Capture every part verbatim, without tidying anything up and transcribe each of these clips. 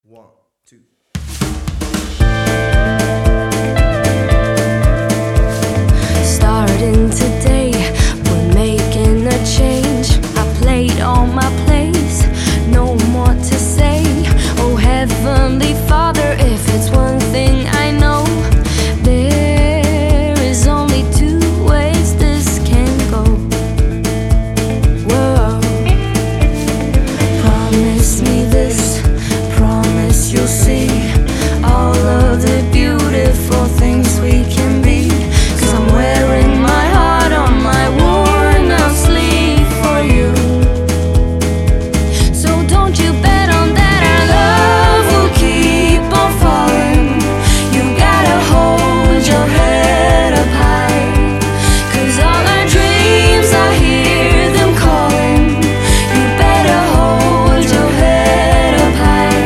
One, two. Starting today, we're making a change. I played all my plays, no more to say. Oh Heavenly Father, if it's one thing I know, there is only two ways this can go. Whoa. Promise me this, promise you'll see all of the beautiful things we can be. Cause I'm wearing my heart on my worn out sleeve for you. So don't you bet on that our love will keep on falling. You gotta hold your head up high. Cause all our dreams, I hear them calling. You better hold your head up high.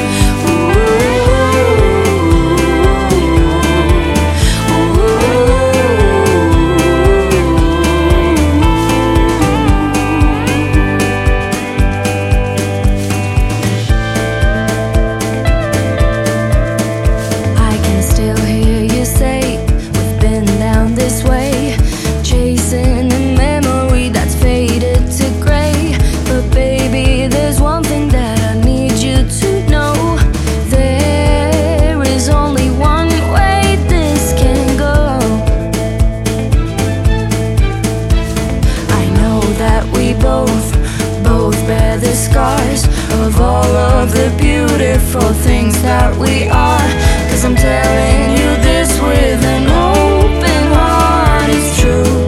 I can still hear you say, we've been down this way, chasing a memory that's faded to gray. But baby, there's one thing that I need you to know. There is only one way this can go. I know that we both, both bear the scars of all of the beautiful things that we are. Cause I'm telling you this with an open heart, it's true.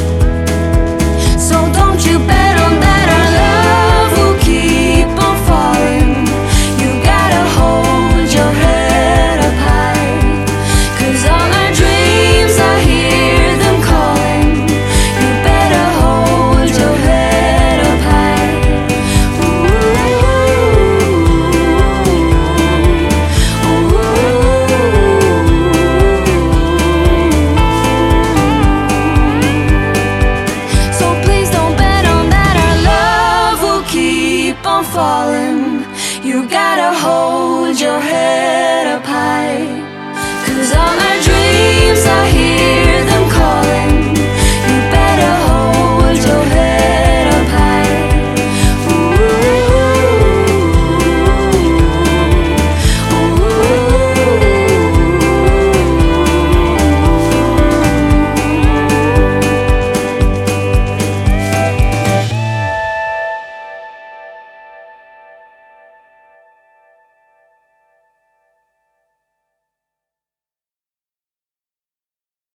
So don't you bet on that our love will keep on falling. You gotta hold your head up high. Cause all our dreams, I hear them calling. You better hold your head up high. So please don't bet on that our love will keep on falling. You gotta hold your head up high. Cause all